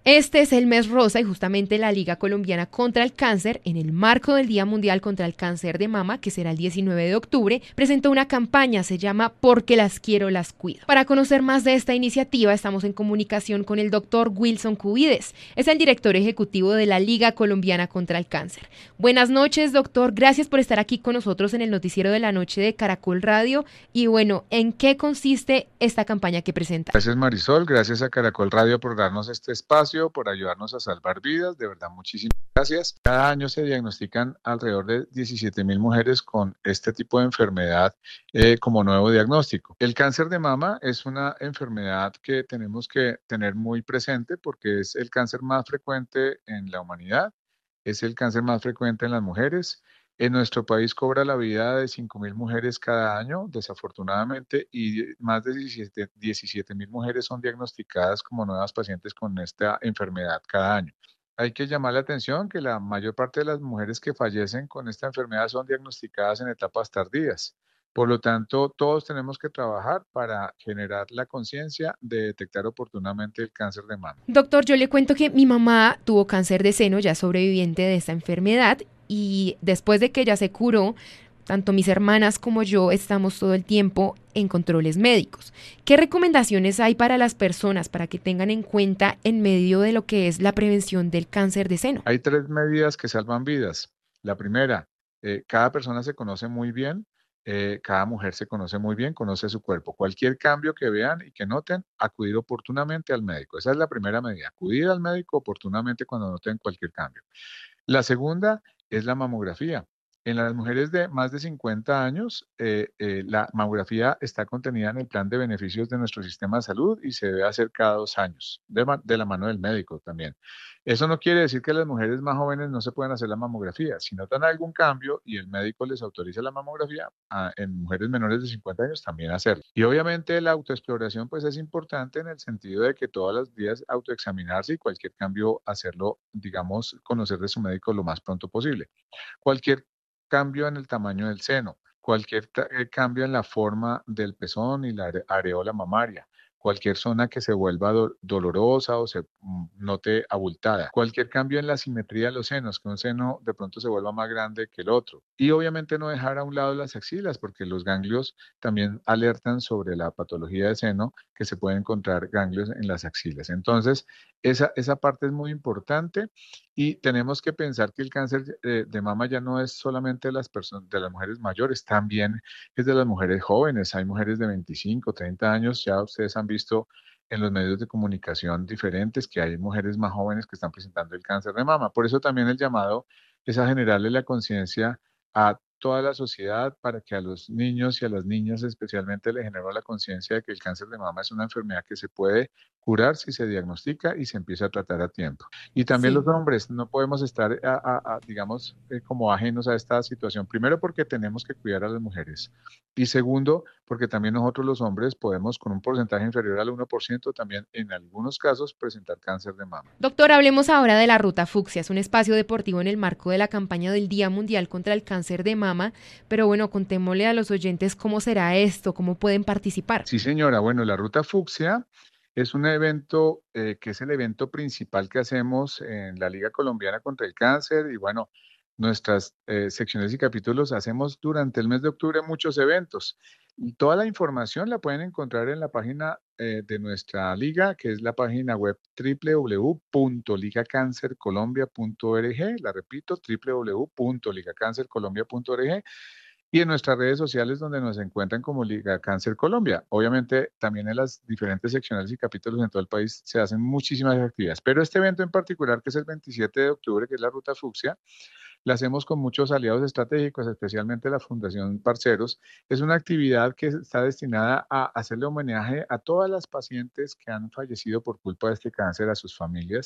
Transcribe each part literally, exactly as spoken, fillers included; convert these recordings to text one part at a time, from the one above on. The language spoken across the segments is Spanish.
Este es el mes rosa y justamente la Liga Colombiana contra el Cáncer, en el marco del Día Mundial contra el Cáncer de Mama, que será el diecinueve de octubre, presentó una campaña, se llama Porque las quiero, las cuido. Para conocer más de esta iniciativa, estamos en comunicación con el doctor Wilson Cubides, es el director ejecutivo de la Liga Colombiana contra el Cáncer. Buenas noches, doctor, gracias por estar aquí con nosotros en el noticiero de la noche de Caracol Radio. Y bueno, ¿en qué consiste esta campaña que presenta? Gracias, Marisol, gracias a Caracol Radio por darnos este espacio, por ayudarnos a salvar vidas, de verdad muchísimas gracias. Cada año se diagnostican alrededor de diecisiete mil mujeres con este tipo de enfermedad eh, como nuevo diagnóstico. El cáncer de mama es una enfermedad que tenemos que tener muy presente porque es el cáncer más frecuente en la humanidad, es el cáncer más frecuente en las mujeres. En nuestro país cobra la vida de cinco mil mujeres cada año, desafortunadamente, y más de diecisiete mil mujeres son diagnosticadas como nuevas pacientes con esta enfermedad cada año. Hay que llamar la atención que la mayor parte de las mujeres que fallecen con esta enfermedad son diagnosticadas en etapas tardías. Por lo tanto, todos tenemos que trabajar para generar la conciencia de detectar oportunamente el cáncer de mama. Doctor, yo le cuento que mi mamá tuvo cáncer de seno, ya sobreviviente de esta enfermedad, y después de que ella se curó, tanto mis hermanas como yo estamos todo el tiempo en controles médicos. ¿Qué recomendaciones hay para las personas para que tengan en cuenta en medio de lo que es la prevención del cáncer de seno? Hay tres medidas que salvan vidas. La primera, eh, cada persona se conoce muy bien, eh, cada mujer se conoce muy bien, conoce su cuerpo. Cualquier cambio que vean y que noten, acudir oportunamente al médico. Esa es la primera medida, acudir al médico oportunamente cuando noten cualquier cambio. La segunda es la mamografía. En las mujeres de más de cincuenta años, eh, eh, la mamografía está contenida en el plan de beneficios de nuestro sistema de salud y se debe hacer cada dos años, de, ma- de la mano del médico también. Eso no quiere decir que las mujeres más jóvenes no se puedan hacer la mamografía. Si notan algún cambio y el médico les autoriza la mamografía, a- en mujeres menores de cincuenta años también hacerlo. Y obviamente la autoexploración pues es importante en el sentido de que todos los días autoexaminarse y cualquier cambio hacerlo, digamos, conocer de su médico lo más pronto posible. Cualquier cambio en el tamaño del seno, cualquier ta- eh, cambio en la forma del pezón y la are- areola mamaria, cualquier zona que se vuelva do- dolorosa o se mm, note abultada, cualquier cambio en la simetría de los senos, que un seno de pronto se vuelva más grande que el otro. Y obviamente no dejar a un lado las axilas, porque los ganglios también alertan sobre la patología de seno, que se pueden encontrar ganglios en las axilas. Entonces, esa, esa parte es muy importante. Y tenemos que pensar que el cáncer eh, de mama ya no es solamente de las personas, de las mujeres mayores, también es de las mujeres jóvenes. Hay mujeres de veinticinco, treinta años, ya ustedes han visto en los medios de comunicación diferentes que hay mujeres más jóvenes que están presentando el cáncer de mama. Por eso también el llamado es a generarle la conciencia a toda la sociedad para que a los niños y a las niñas especialmente le genere la conciencia de que el cáncer de mama es una enfermedad que se puede curar si se diagnostica y se empieza a tratar a tiempo. Y también Sí. los hombres, no podemos estar, a- a- a, digamos, eh, como ajenos a esta situación. Primero, porque tenemos que cuidar a las mujeres. Y segundo, porque también nosotros los hombres podemos, con un porcentaje inferior al uno por ciento, también en algunos casos presentar cáncer de mama. Doctor, hablemos ahora de la Ruta Fucsia. Es un espacio deportivo en el marco de la campaña del Día Mundial contra el Cáncer de Mama. Pero bueno, contémosle a los oyentes cómo será esto, cómo pueden participar. Sí, señora. Bueno, la Ruta Fucsia es un evento eh, que es el evento principal que hacemos en la Liga Colombiana contra el Cáncer y bueno, nuestras eh, secciones y capítulos hacemos durante el mes de octubre muchos eventos. Y toda la información la pueden encontrar en la página eh, de nuestra liga, que es la página web w w w punto liga cáncer colombia punto org. La repito, w w w punto liga cáncer colombia punto org y en nuestras redes sociales donde nos encuentran como Liga Cáncer Colombia. Obviamente también en las diferentes seccionales y capítulos en todo el país se hacen muchísimas actividades, pero este evento en particular que es el veintisiete de octubre, que es la Ruta Fucsia, la hacemos con muchos aliados estratégicos, especialmente la Fundación Parceros. Es una actividad que está destinada a hacerle homenaje a todas las pacientes que han fallecido por culpa de este cáncer, a sus familias,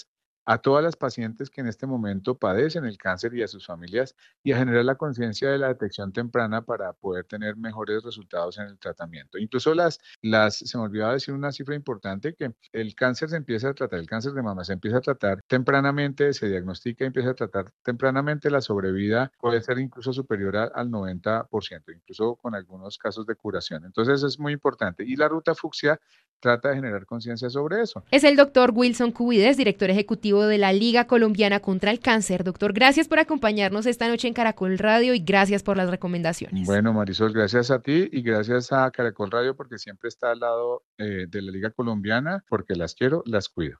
a todas las pacientes que en este momento padecen el cáncer y a sus familias y a generar la conciencia de la detección temprana para poder tener mejores resultados en el tratamiento. Incluso las, las, se me olvidaba decir una cifra importante, que el cáncer se empieza a tratar, el cáncer de mama se empieza a tratar tempranamente, se diagnostica y empieza a tratar tempranamente, la sobrevida puede ser incluso superior a, al noventa por ciento, incluso con algunos casos de curación. Entonces es muy importante. Y la ruta fucsia trata de generar conciencia sobre eso. Es el doctor Wilson Cubides, director ejecutivo de la Liga Colombiana contra el Cáncer. Doctor, gracias por acompañarnos esta noche en Caracol Radio y gracias por las recomendaciones. Bueno, Marisol, gracias a ti y gracias a Caracol Radio porque siempre está al lado eh, de la Liga Colombiana, porque las quiero, las cuido.